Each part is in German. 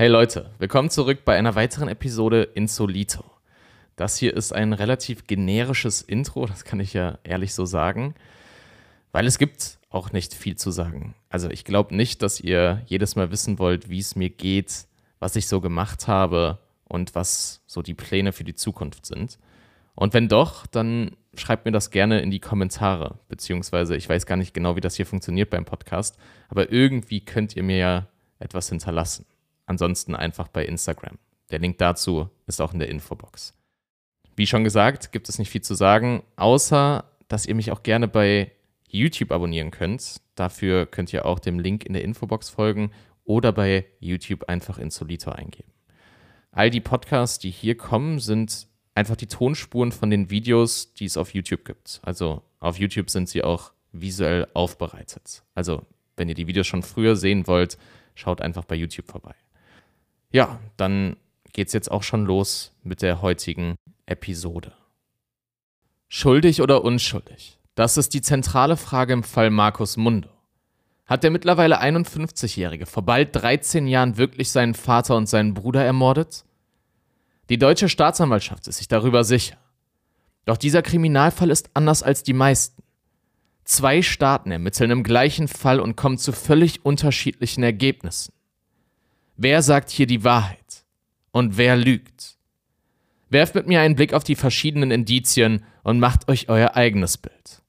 Hey Leute, willkommen zurück bei einer weiteren Episode Insolito. Das hier ist ein relativ generisches Intro, das kann ich ja ehrlich so sagen, weil es gibt auch nicht viel zu sagen. Also ich glaube nicht, dass ihr jedes Mal wissen wollt, wie es mir geht, was ich so gemacht habe und was so die Pläne für die Zukunft sind. Und wenn doch, dann schreibt mir das gerne in die Kommentare, beziehungsweise ich weiß gar nicht genau, wie das hier funktioniert beim Podcast, aber irgendwie könnt ihr mir ja etwas hinterlassen. Ansonsten einfach bei Instagram. Der Link dazu ist auch in der Infobox. Wie schon gesagt, gibt es nicht viel zu sagen, außer, dass ihr mich auch gerne bei YouTube abonnieren könnt. Dafür könnt ihr auch dem Link in der Infobox folgen oder bei YouTube einfach Insolito eingeben. All die Podcasts, die hier kommen, sind einfach die Tonspuren von den Videos, die es auf YouTube gibt. Also auf YouTube sind sie auch visuell aufbereitet. Also wenn ihr die Videos schon früher sehen wollt, schaut einfach bei YouTube vorbei. Ja, dann geht's jetzt auch schon los mit der heutigen Episode. Schuldig oder unschuldig? Das ist die zentrale Frage im Fall Marcus Mundo. Hat der mittlerweile 51-Jährige vor bald 13 Jahren wirklich seinen Vater und seinen Bruder ermordet? Die deutsche Staatsanwaltschaft ist sich darüber sicher. Doch dieser Kriminalfall ist anders als die meisten. 2 Staaten ermitteln im gleichen Fall und kommen zu völlig unterschiedlichen Ergebnissen. Wer sagt hier die Wahrheit? Und wer lügt? Werft mit mir einen Blick auf die verschiedenen Indizien und macht euch euer eigenes Bild.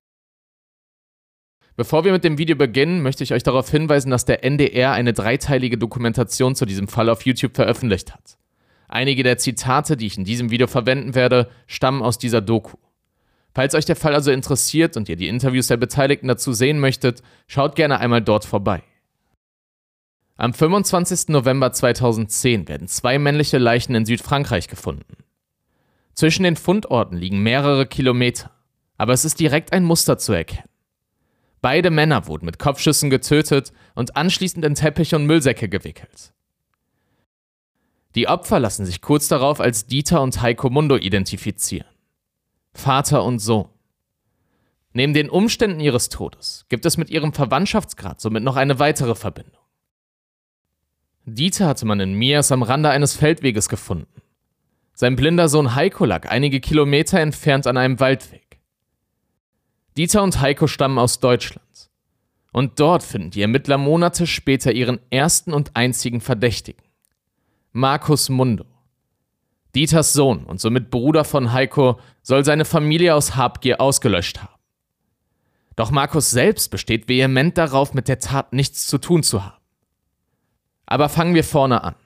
Bevor wir mit dem Video beginnen, möchte ich euch darauf hinweisen, dass der NDR eine 3-teilige Dokumentation zu diesem Fall auf YouTube veröffentlicht hat. Einige der Zitate, die ich in diesem Video verwenden werde, stammen aus dieser Doku. Falls euch der Fall also interessiert und ihr die Interviews der Beteiligten dazu sehen möchtet, schaut gerne einmal dort vorbei. Am 25. November 2010 werden 2 männliche Leichen in Südfrankreich gefunden. Zwischen den Fundorten liegen mehrere Kilometer, aber es ist direkt ein Muster zu erkennen. Beide Männer wurden mit Kopfschüssen getötet und anschließend in Teppiche und Müllsäcke gewickelt. Die Opfer lassen sich kurz darauf als Dieter und Heiko Mundo identifizieren. Vater und Sohn. Neben den Umständen ihres Todes gibt es mit ihrem Verwandtschaftsgrad somit noch eine weitere Verbindung. Dieter hatte man in Mias am Rande eines Feldweges gefunden. Sein blinder Sohn Heiko lag einige Kilometer entfernt an einem Waldweg. Dieter und Heiko stammen aus Deutschland. Und dort finden die Ermittler Monate später ihren ersten und einzigen Verdächtigen. Marcus Mundo. Dieters Sohn und somit Bruder von Heiko soll seine Familie aus Habgier ausgelöscht haben. Doch Marcus selbst besteht vehement darauf, mit der Tat nichts zu tun zu haben. Aber fangen wir vorne an.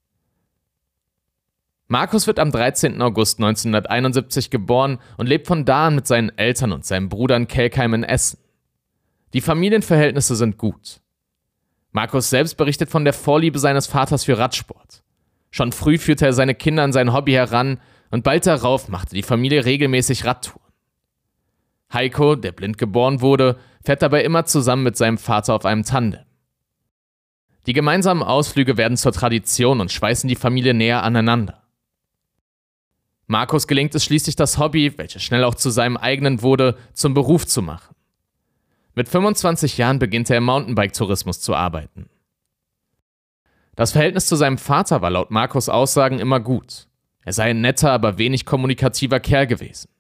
Marcus wird am 13. August 1971 geboren und lebt von da an mit seinen Eltern und seinem Bruder in Kelkheim in Essen. Die Familienverhältnisse sind gut. Marcus selbst berichtet von der Vorliebe seines Vaters für Radsport. Schon früh führte er seine Kinder an sein Hobby heran und bald darauf machte die Familie regelmäßig Radtouren. Heiko, der blind geboren wurde, fährt dabei immer zusammen mit seinem Vater auf einem Tandem. Die gemeinsamen Ausflüge werden zur Tradition und schweißen die Familie näher aneinander. Marcus gelingt es schließlich, das Hobby, welches schnell auch zu seinem eigenen wurde, zum Beruf zu machen. Mit 25 Jahren beginnt er im Mountainbike-Tourismus zu arbeiten. Das Verhältnis zu seinem Vater war laut Marcus' Aussagen immer gut. Er sei ein netter, aber wenig kommunikativer Kerl gewesen.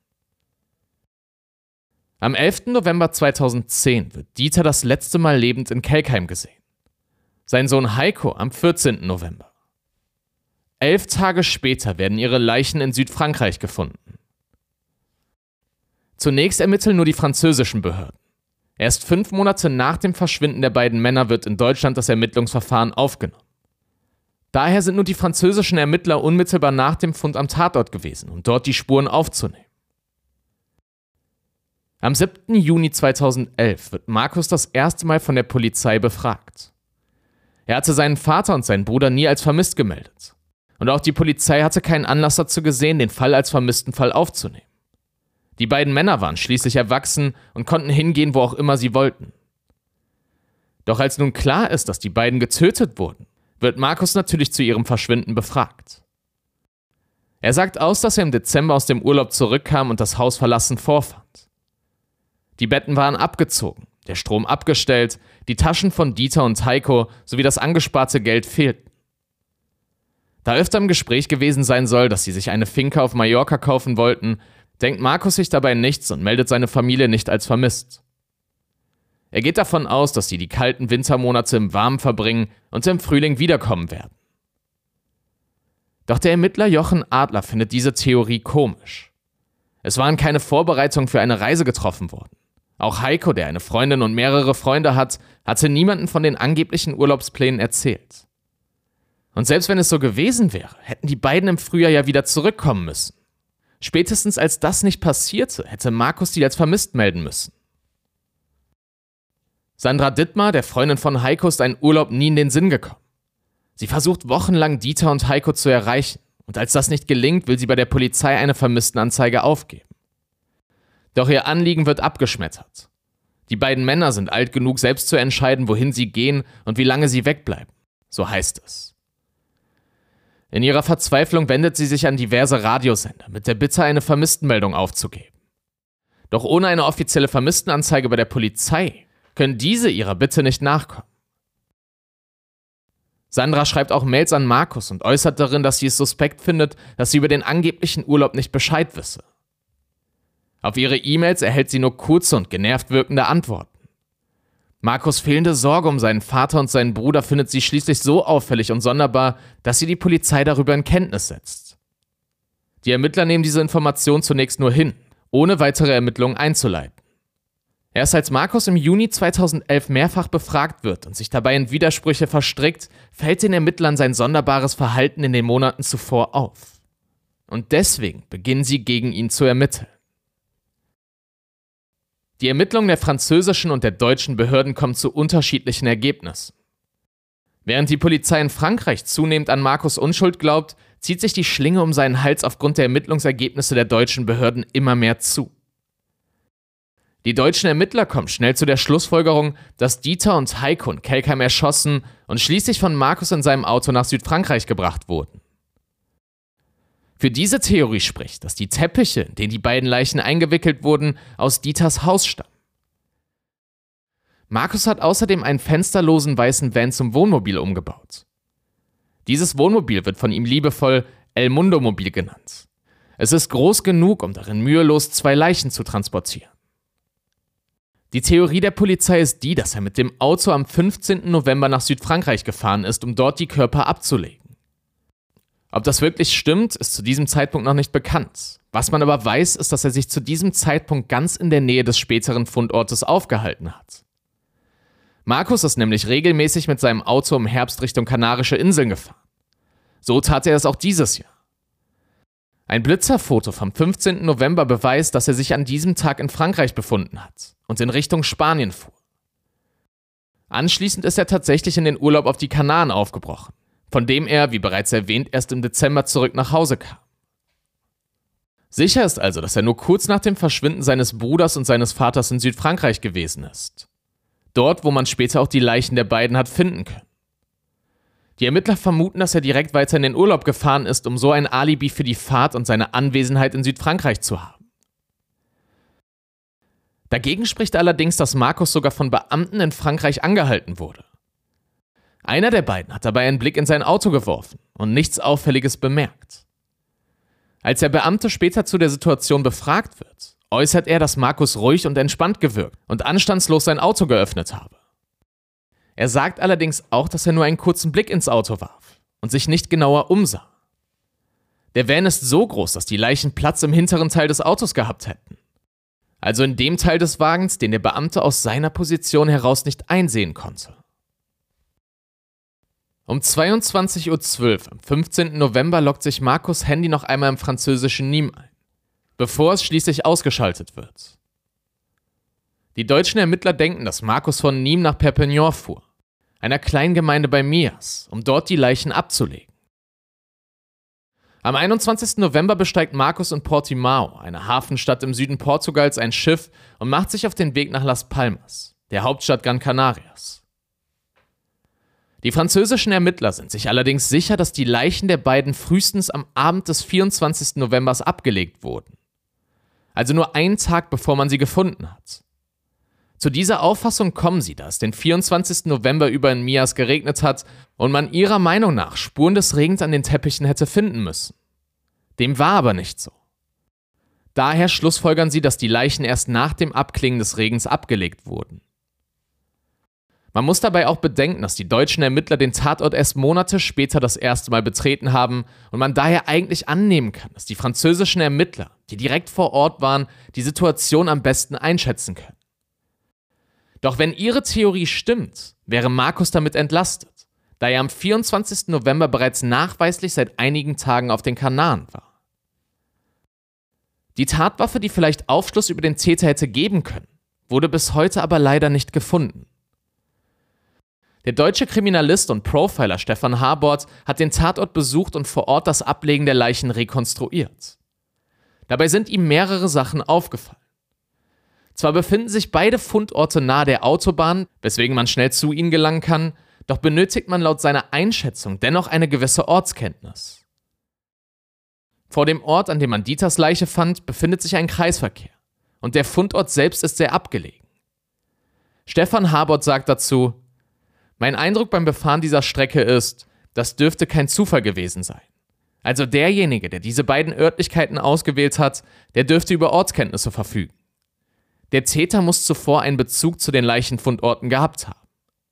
Am 11. November 2010 wird Dieter das letzte Mal lebend in Kelkheim gesehen. Sein Sohn Heiko am 14. November. 11 Tage später werden ihre Leichen in Südfrankreich gefunden. Zunächst ermitteln nur die französischen Behörden. Erst 5 Monate nach dem Verschwinden der beiden Männer wird in Deutschland das Ermittlungsverfahren aufgenommen. Daher sind nur die französischen Ermittler unmittelbar nach dem Fund am Tatort gewesen, um dort die Spuren aufzunehmen. Am 7. Juni 2011 wird Marcus das erste Mal von der Polizei befragt. Er hatte seinen Vater und seinen Bruder nie als vermisst gemeldet. Und auch die Polizei hatte keinen Anlass dazu gesehen, den Fall als vermissten Fall aufzunehmen. Die beiden Männer waren schließlich erwachsen und konnten hingehen, wo auch immer sie wollten. Doch als nun klar ist, dass die beiden getötet wurden, wird Marcus natürlich zu ihrem Verschwinden befragt. Er sagt aus, dass er im Dezember aus dem Urlaub zurückkam und das Haus verlassen vorfand. Die Betten waren abgezogen, der Strom abgestellt, die Taschen von Dieter und Heiko sowie das angesparte Geld fehlten. Da öfter im Gespräch gewesen sein soll, dass sie sich eine Finca auf Mallorca kaufen wollten, denkt Markus sich dabei nichts und meldet seine Familie nicht als vermisst. Er geht davon aus, dass sie die kalten Wintermonate im Warmen verbringen und im Frühling wiederkommen werden. Doch der Ermittler Jochen Adler findet diese Theorie komisch. Es waren keine Vorbereitungen für eine Reise getroffen worden. Auch Heiko, der eine Freundin und mehrere Freunde hat, hatte niemanden von den angeblichen Urlaubsplänen erzählt. Und selbst wenn es so gewesen wäre, hätten die beiden im Frühjahr ja wieder zurückkommen müssen. Spätestens als das nicht passierte, hätte Markus sie als vermisst melden müssen. Sandra Dittmar, der Freundin von Heiko, ist ein Urlaub nie in den Sinn gekommen. Sie versucht wochenlang Dieter und Heiko zu erreichen und als das nicht gelingt, will sie bei der Polizei eine Vermisstenanzeige aufgeben. Doch ihr Anliegen wird abgeschmettert. Die beiden Männer sind alt genug, selbst zu entscheiden, wohin sie gehen und wie lange sie wegbleiben. So heißt es. In ihrer Verzweiflung wendet sie sich an diverse Radiosender mit der Bitte, eine Vermisstenmeldung aufzugeben. Doch ohne eine offizielle Vermisstenanzeige bei der Polizei können diese ihrer Bitte nicht nachkommen. Sandra schreibt auch Mails an Markus und äußert darin, dass sie es suspekt findet, dass sie über den angeblichen Urlaub nicht Bescheid wisse. Auf ihre E-Mails erhält sie nur kurze und genervt wirkende Antworten. Markus' fehlende Sorge um seinen Vater und seinen Bruder findet sie schließlich so auffällig und sonderbar, dass sie die Polizei darüber in Kenntnis setzt. Die Ermittler nehmen diese Information zunächst nur hin, ohne weitere Ermittlungen einzuleiten. Erst als Markus im Juni 2011 mehrfach befragt wird und sich dabei in Widersprüche verstrickt, fällt den Ermittlern sein sonderbares Verhalten in den Monaten zuvor auf. Und deswegen beginnen sie gegen ihn zu ermitteln. Die Ermittlungen der französischen und der deutschen Behörden kommen zu unterschiedlichen Ergebnissen. Während die Polizei in Frankreich zunehmend an Markus' Unschuld glaubt, zieht sich die Schlinge um seinen Hals aufgrund der Ermittlungsergebnisse der deutschen Behörden immer mehr zu. Die deutschen Ermittler kommen schnell zu der Schlussfolgerung, dass Dieter und Heiko in Kelkheim erschossen und schließlich von Markus in seinem Auto nach Südfrankreich gebracht wurden. Für diese Theorie spricht, dass die Teppiche, in denen die beiden Leichen eingewickelt wurden, aus Dieters Haus stammen. Markus hat außerdem einen fensterlosen weißen Van zum Wohnmobil umgebaut. Dieses Wohnmobil wird von ihm liebevoll El Mundo Mobil genannt. Es ist groß genug, um darin mühelos 2 Leichen zu transportieren. Die Theorie der Polizei ist die, dass er mit dem Auto am 15. November nach Südfrankreich gefahren ist, um dort die Körper abzulegen. Ob das wirklich stimmt, ist zu diesem Zeitpunkt noch nicht bekannt. Was man aber weiß, ist, dass er sich zu diesem Zeitpunkt ganz in der Nähe des späteren Fundortes aufgehalten hat. Markus ist nämlich regelmäßig mit seinem Auto im Herbst Richtung Kanarische Inseln gefahren. So tat er es auch dieses Jahr. Ein Blitzerfoto vom 15. November beweist, dass er sich an diesem Tag in Frankreich befunden hat und in Richtung Spanien fuhr. Anschließend ist er tatsächlich in den Urlaub auf die Kanaren aufgebrochen, von dem er, wie bereits erwähnt, erst im Dezember zurück nach Hause kam. Sicher ist also, dass er nur kurz nach dem Verschwinden seines Bruders und seines Vaters in Südfrankreich gewesen ist. Dort, wo man später auch die Leichen der beiden hat finden können. Die Ermittler vermuten, dass er direkt weiter in den Urlaub gefahren ist, um so ein Alibi für die Fahrt und seine Anwesenheit in Südfrankreich zu haben. Dagegen spricht allerdings, dass Markus sogar von Beamten in Frankreich angehalten wurde. Einer der beiden hat dabei einen Blick in sein Auto geworfen und nichts Auffälliges bemerkt. Als der Beamte später zu der Situation befragt wird, äußert er, dass Markus ruhig und entspannt gewirkt und anstandslos sein Auto geöffnet habe. Er sagt allerdings auch, dass er nur einen kurzen Blick ins Auto warf und sich nicht genauer umsah. Der Van ist so groß, dass die Leichen Platz im hinteren Teil des Autos gehabt hätten. Also in dem Teil des Wagens, den der Beamte aus seiner Position heraus nicht einsehen konnte. Um 22:12 Uhr am 15. November loggt sich Markus' Handy noch einmal im französischen Nîmes ein, bevor es schließlich ausgeschaltet wird. Die deutschen Ermittler denken, dass Markus von Nîmes nach Perpignan fuhr, einer Kleingemeinde bei Mias, um dort die Leichen abzulegen. Am 21. November besteigt Markus in Portimao, eine Hafenstadt im Süden Portugals, ein Schiff und macht sich auf den Weg nach Las Palmas, der Hauptstadt Gran Canarias. Die französischen Ermittler sind sich allerdings sicher, dass die Leichen der beiden frühestens am Abend des 24. Novembers abgelegt wurden. Also nur einen Tag, bevor man sie gefunden hat. Zu dieser Auffassung kommen sie, da es den 24. November über in Mias geregnet hat und man ihrer Meinung nach Spuren des Regens an den Teppichen hätte finden müssen. Dem war aber nicht so. Daher schlussfolgern sie, dass die Leichen erst nach dem Abklingen des Regens abgelegt wurden. Man muss dabei auch bedenken, dass die deutschen Ermittler den Tatort erst Monate später das erste Mal betreten haben und man daher eigentlich annehmen kann, dass die französischen Ermittler, die direkt vor Ort waren, die Situation am besten einschätzen können. Doch wenn ihre Theorie stimmt, wäre Markus damit entlastet, da er am 24. November bereits nachweislich seit einigen Tagen auf den Kanaren war. Die Tatwaffe, die vielleicht Aufschluss über den Täter hätte geben können, wurde bis heute aber leider nicht gefunden. Der deutsche Kriminalist und Profiler Stefan Habort hat den Tatort besucht und vor Ort das Ablegen der Leichen rekonstruiert. Dabei sind ihm mehrere Sachen aufgefallen. Zwar befinden sich beide Fundorte nahe der Autobahn, weswegen man schnell zu ihnen gelangen kann, doch benötigt man laut seiner Einschätzung dennoch eine gewisse Ortskenntnis. Vor dem Ort, an dem man Dieters Leiche fand, befindet sich ein Kreisverkehr und der Fundort selbst ist sehr abgelegen. Stefan Habort sagt dazu: Mein Eindruck beim Befahren dieser Strecke ist, das dürfte kein Zufall gewesen sein. Also derjenige, der diese beiden Örtlichkeiten ausgewählt hat, der dürfte über Ortskenntnisse verfügen. Der Täter muss zuvor einen Bezug zu den Leichenfundorten gehabt haben.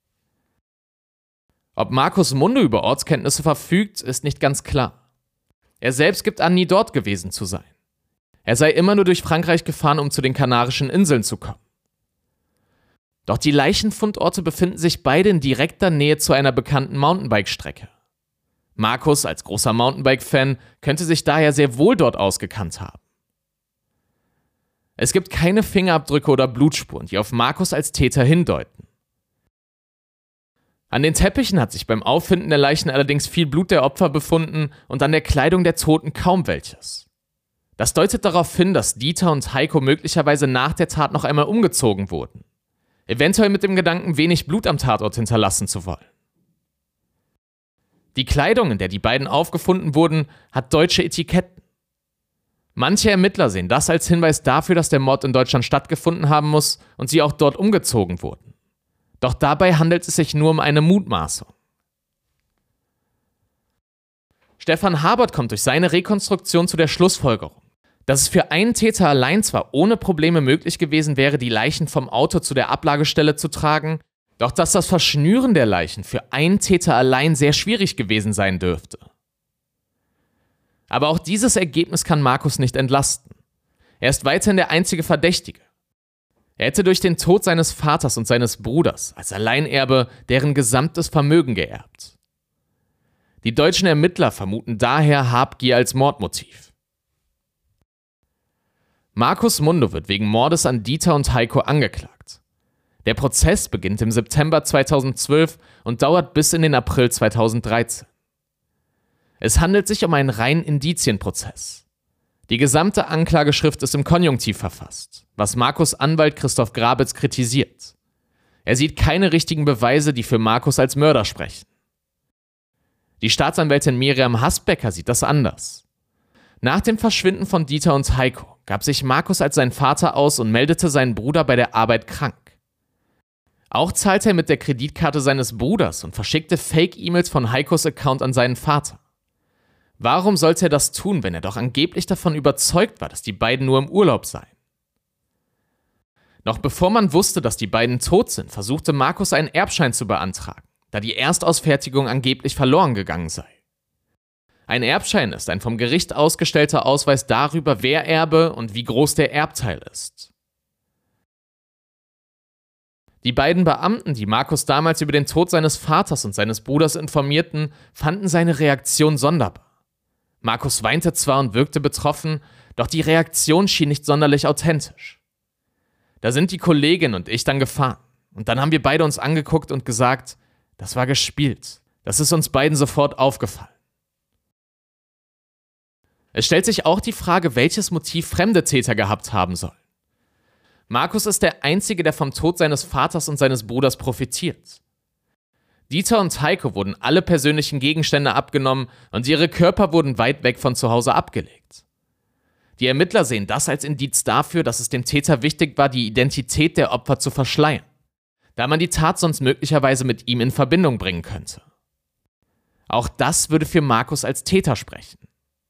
Ob Markus Munde über Ortskenntnisse verfügt, ist nicht ganz klar. Er selbst gibt an, nie dort gewesen zu sein. Er sei immer nur durch Frankreich gefahren, um zu den Kanarischen Inseln zu kommen. Doch die Leichenfundorte befinden sich beide in direkter Nähe zu einer bekannten Mountainbike-Strecke. Markus, als großer Mountainbike-Fan, könnte sich daher sehr wohl dort ausgekannt haben. Es gibt keine Fingerabdrücke oder Blutspuren, die auf Markus als Täter hindeuten. An den Teppichen hat sich beim Auffinden der Leichen allerdings viel Blut der Opfer befunden und an der Kleidung der Toten kaum welches. Das deutet darauf hin, dass Dieter und Heiko möglicherweise nach der Tat noch einmal umgezogen wurden. Eventuell mit dem Gedanken, wenig Blut am Tatort hinterlassen zu wollen. Die Kleidung, in der die beiden aufgefunden wurden, hat deutsche Etiketten. Manche Ermittler sehen das als Hinweis dafür, dass der Mord in Deutschland stattgefunden haben muss und sie auch dort umgezogen wurden. Doch dabei handelt es sich nur um eine Mutmaßung. Stefan Habort kommt durch seine Rekonstruktion zu der Schlussfolgerung, dass es für einen Täter allein zwar ohne Probleme möglich gewesen wäre, die Leichen vom Auto zu der Ablagestelle zu tragen, doch dass das Verschnüren der Leichen für einen Täter allein sehr schwierig gewesen sein dürfte. Aber auch dieses Ergebnis kann Markus nicht entlasten. Er ist weiterhin der einzige Verdächtige. Er hätte durch den Tod seines Vaters und seines Bruders als Alleinerbe deren gesamtes Vermögen geerbt. Die deutschen Ermittler vermuten daher Habgier als Mordmotiv. Markus Munde wird wegen Mordes an Dieter und Heiko angeklagt. Der Prozess beginnt im September 2012 und dauert bis in den April 2013. Es handelt sich um einen reinen Indizienprozess. Die gesamte Anklageschrift ist im Konjunktiv verfasst, was Markus' Anwalt Christoph Grabitz kritisiert. Er sieht keine richtigen Beweise, die für Markus als Mörder sprechen. Die Staatsanwältin Miriam Hasbecker sieht das anders. Nach dem Verschwinden von Dieter und Heiko gab sich Markus als sein Vater aus und meldete seinen Bruder bei der Arbeit krank. Auch zahlte er mit der Kreditkarte seines Bruders und verschickte Fake-E-Mails von Heikos Account an seinen Vater. Warum sollte er das tun, wenn er doch angeblich davon überzeugt war, dass die beiden nur im Urlaub seien? Noch bevor man wusste, dass die beiden tot sind, versuchte Markus einen Erbschein zu beantragen, da die Erstausfertigung angeblich verloren gegangen sei. Ein Erbschein ist ein vom Gericht ausgestellter Ausweis darüber, wer Erbe und wie groß der Erbteil ist. Die beiden Beamten, die Markus damals über den Tod seines Vaters und seines Bruders informierten, fanden seine Reaktion sonderbar. Markus weinte zwar und wirkte betroffen, doch die Reaktion schien nicht sonderlich authentisch. Da sind die Kollegin und ich dann gefahren. Und dann haben wir beide uns angeguckt und gesagt, das war gespielt. Das ist uns beiden sofort aufgefallen. Es stellt sich auch die Frage, welches Motiv fremde Täter gehabt haben sollen. Markus ist der Einzige, der vom Tod seines Vaters und seines Bruders profitiert. Dieter und Heiko wurden alle persönlichen Gegenstände abgenommen und ihre Körper wurden weit weg von zu Hause abgelegt. Die Ermittler sehen das als Indiz dafür, dass es dem Täter wichtig war, die Identität der Opfer zu verschleiern, da man die Tat sonst möglicherweise mit ihm in Verbindung bringen könnte. Auch das würde für Markus als Täter sprechen.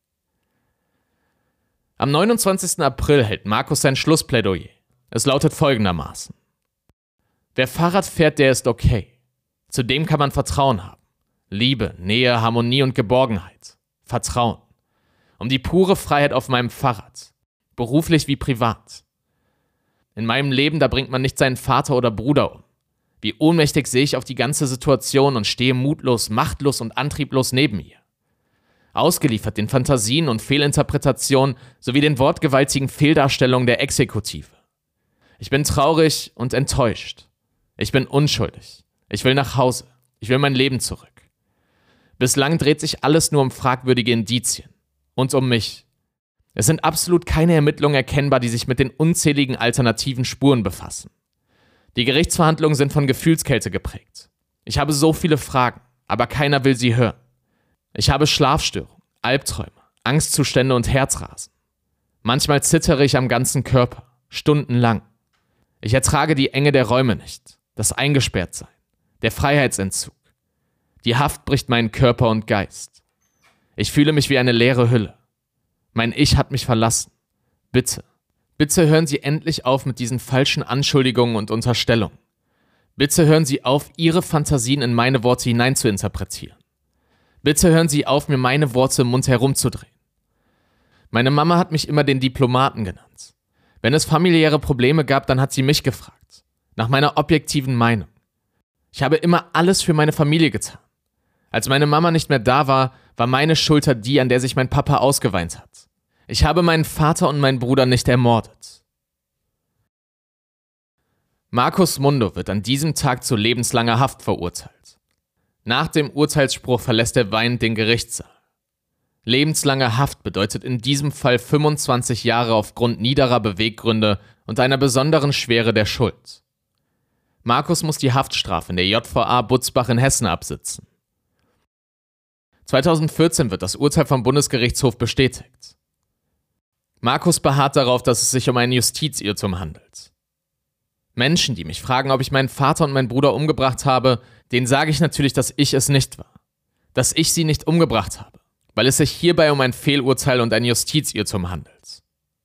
Am 29. April hält Markus sein Schlussplädoyer. Es lautet folgendermaßen: Wer Fahrrad fährt, der ist okay. Zu dem kann man Vertrauen haben. Liebe, Nähe, Harmonie und Geborgenheit. Vertrauen. Um die pure Freiheit auf meinem Fahrrad. Beruflich wie privat. In meinem Leben, da bringt man nicht seinen Vater oder Bruder um. Wie ohnmächtig sehe ich auf die ganze Situation und stehe mutlos, machtlos und antrieblos neben ihr. Ausgeliefert den Fantasien und Fehlinterpretationen sowie den wortgewaltigen Fehldarstellungen der Exekutive. Ich bin traurig und enttäuscht. Ich bin unschuldig. Ich will nach Hause. Ich will mein Leben zurück. Bislang dreht sich alles nur um fragwürdige Indizien. Und um mich. Es sind absolut keine Ermittlungen erkennbar, die sich mit den unzähligen alternativen Spuren befassen. Die Gerichtsverhandlungen sind von Gefühlskälte geprägt. Ich habe so viele Fragen, aber keiner will sie hören. Ich habe Schlafstörungen, Albträume, Angstzustände und Herzrasen. Manchmal zittere ich am ganzen Körper, stundenlang. Ich ertrage die Enge der Räume nicht, das Eingesperrtsein, der Freiheitsentzug. Die Haft bricht meinen Körper und Geist. Ich fühle mich wie eine leere Hülle. Mein Ich hat mich verlassen. Bitte, bitte hören Sie endlich auf mit diesen falschen Anschuldigungen und Unterstellungen. Bitte hören Sie auf, Ihre Fantasien in meine Worte hinein zu interpretieren. Bitte hören Sie auf, mir meine Worte im Mund herumzudrehen. Meine Mama hat mich immer den Diplomaten genannt. Wenn es familiäre Probleme gab, dann hat sie mich gefragt. Nach meiner objektiven Meinung. Ich habe immer alles für meine Familie getan. Als meine Mama nicht mehr da war, war meine Schulter die, an der sich mein Papa ausgeweint hat. Ich habe meinen Vater und meinen Bruder nicht ermordet. Markus Mundo wird an diesem Tag zu lebenslanger Haft verurteilt. Nach dem Urteilsspruch verlässt er weinend den Gerichtssaal. Lebenslange Haft bedeutet in diesem Fall 25 Jahre aufgrund niederer Beweggründe und einer besonderen Schwere der Schuld. Markus muss die Haftstrafe in der JVA Butzbach in Hessen absitzen. 2014 wird das Urteil vom Bundesgerichtshof bestätigt. Markus beharrt darauf, dass es sich um einen Justizirrtum handelt. Menschen, die mich fragen, ob ich meinen Vater und meinen Bruder umgebracht habe, denen sage ich natürlich, dass ich es nicht war. Dass ich sie nicht umgebracht habe, weil es sich hierbei um ein Fehlurteil und ein Justizirrtum handelt.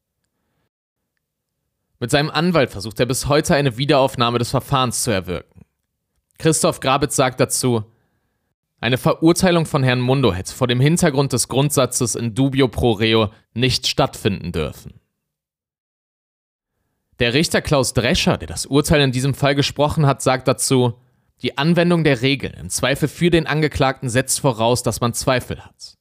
Mit seinem Anwalt versucht er bis heute eine Wiederaufnahme des Verfahrens zu erwirken. Christoph Grabitz sagt dazu: Eine Verurteilung von Herrn Mundo hätte vor dem Hintergrund des Grundsatzes in dubio pro reo nicht stattfinden dürfen. Der Richter Klaus Drescher, der das Urteil in diesem Fall gesprochen hat, sagt dazu: Die Anwendung der Regeln im Zweifel für den Angeklagten setzt voraus, dass man Zweifel hat.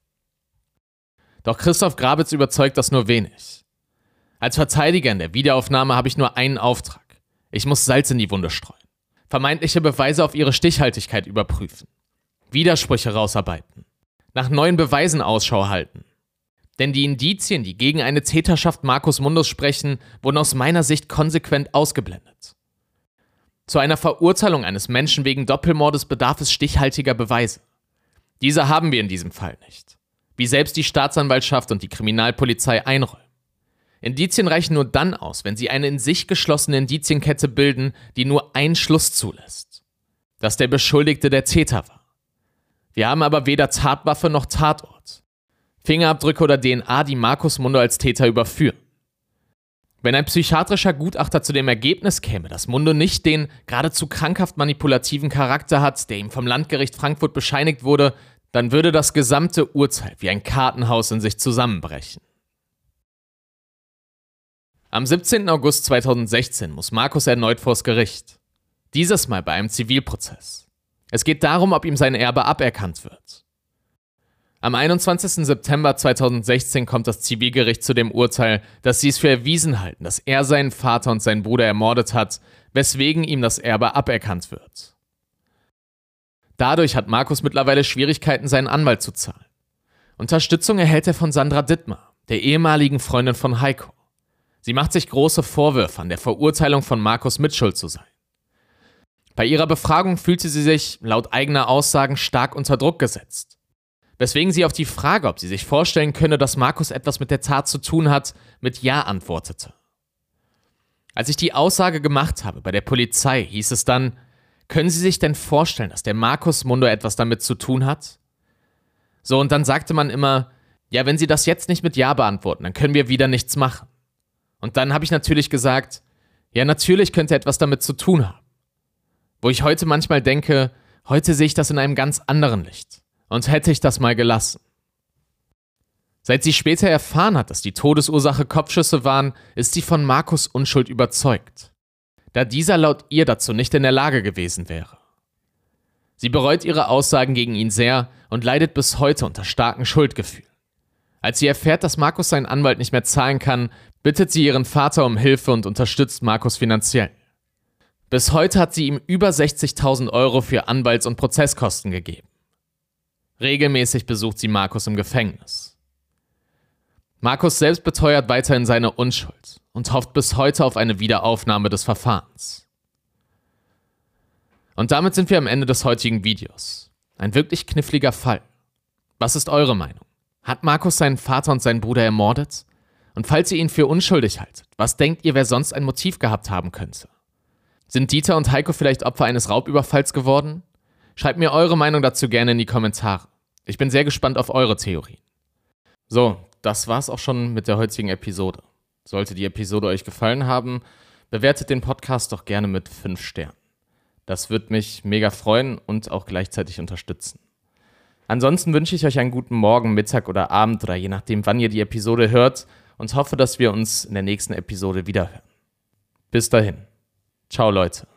Doch Christoph Grabitz überzeugt das nur wenig. Als Verteidiger in der Wiederaufnahme habe ich nur einen Auftrag. Ich muss Salz in die Wunde streuen. Vermeintliche Beweise auf ihre Stichhaltigkeit überprüfen. Widersprüche rausarbeiten. Nach neuen Beweisen Ausschau halten. Denn die Indizien, die gegen eine Täterschaft Markus Mundos sprechen, wurden aus meiner Sicht konsequent ausgeblendet. Zu einer Verurteilung eines Menschen wegen Doppelmordes bedarf es stichhaltiger Beweise. Diese haben wir in diesem Fall nicht. Wie selbst die Staatsanwaltschaft und die Kriminalpolizei einräumen. Indizien reichen nur dann aus, wenn sie eine in sich geschlossene Indizienkette bilden, die nur einen Schluss zulässt. Dass der Beschuldigte der Täter war. Wir haben aber weder Tatwaffe noch Tatort. Fingerabdrücke oder DNA, die Markus Mundo als Täter überführen. Wenn ein psychiatrischer Gutachter zu dem Ergebnis käme, dass Mundo nicht den geradezu krankhaft manipulativen Charakter hat, der ihm vom Landgericht Frankfurt bescheinigt wurde, dann würde das gesamte Urteil wie ein Kartenhaus in sich zusammenbrechen. Am 17. August 2016 muss Markus erneut vors Gericht. Dieses Mal bei einem Zivilprozess. Es geht darum, ob ihm sein Erbe aberkannt wird. Am 21. September 2016 kommt das Zivilgericht zu dem Urteil, dass sie es für erwiesen halten, dass er seinen Vater und seinen Bruder ermordet hat, weswegen ihm das Erbe aberkannt wird. Dadurch hat Markus mittlerweile Schwierigkeiten, seinen Anwalt zu zahlen. Unterstützung erhält er von Sandra Dittmar, der ehemaligen Freundin von Heiko. Sie macht sich große Vorwürfe, an der Verurteilung von Markus mitschuld zu sein. Bei ihrer Befragung fühlte sie sich, laut eigener Aussagen, stark unter Druck gesetzt. weswegen sie auf die Frage, ob sie sich vorstellen könne, dass Markus etwas mit der Tat zu tun hat, mit Ja antwortete. Als ich die Aussage gemacht habe bei der Polizei, hieß es dann: Können Sie sich denn vorstellen, dass der Markus Mundo etwas damit zu tun hat? So, und dann sagte man immer: Ja, wenn Sie das jetzt nicht mit Ja beantworten, dann können wir wieder nichts machen. Und dann habe ich natürlich gesagt: Ja, natürlich könnte er etwas damit zu tun haben. Wo ich heute manchmal denke, heute sehe ich das in einem ganz anderen Licht. Und hätte ich das mal gelassen. Seit sie später erfahren hat, dass die Todesursache Kopfschüsse waren, ist sie von Markus' Unschuld überzeugt, da dieser laut ihr dazu nicht in der Lage gewesen wäre. Sie bereut ihre Aussagen gegen ihn sehr und leidet bis heute unter starken Schuldgefühlen. Als sie erfährt, dass Markus seinen Anwalt nicht mehr zahlen kann, bittet sie ihren Vater um Hilfe und unterstützt Markus finanziell. Bis heute hat sie ihm über 60.000 Euro für Anwalts- und Prozesskosten gegeben. Regelmäßig besucht sie Markus im Gefängnis. Markus selbst beteuert weiterhin seine Unschuld und hofft bis heute auf eine Wiederaufnahme des Verfahrens. Und damit sind wir am Ende des heutigen Videos. Ein wirklich kniffliger Fall. Was ist eure Meinung? Hat Markus seinen Vater und seinen Bruder ermordet? Und falls ihr ihn für unschuldig haltet, was denkt ihr, wer sonst ein Motiv gehabt haben könnte? Sind Dieter und Heiko vielleicht Opfer eines Raubüberfalls geworden? Schreibt mir eure Meinung dazu gerne in die Kommentare. Ich bin sehr gespannt auf eure Theorien. So, das war's auch schon mit der heutigen Episode. Sollte die Episode euch gefallen haben, bewertet den Podcast doch gerne mit 5 Sternen. Das wird mich mega freuen und auch gleichzeitig unterstützen. Ansonsten wünsche ich euch einen guten Morgen, Mittag oder Abend oder je nachdem, wann ihr die Episode hört und hoffe, dass wir uns in der nächsten Episode wiederhören. Bis dahin. Ciao, Leute.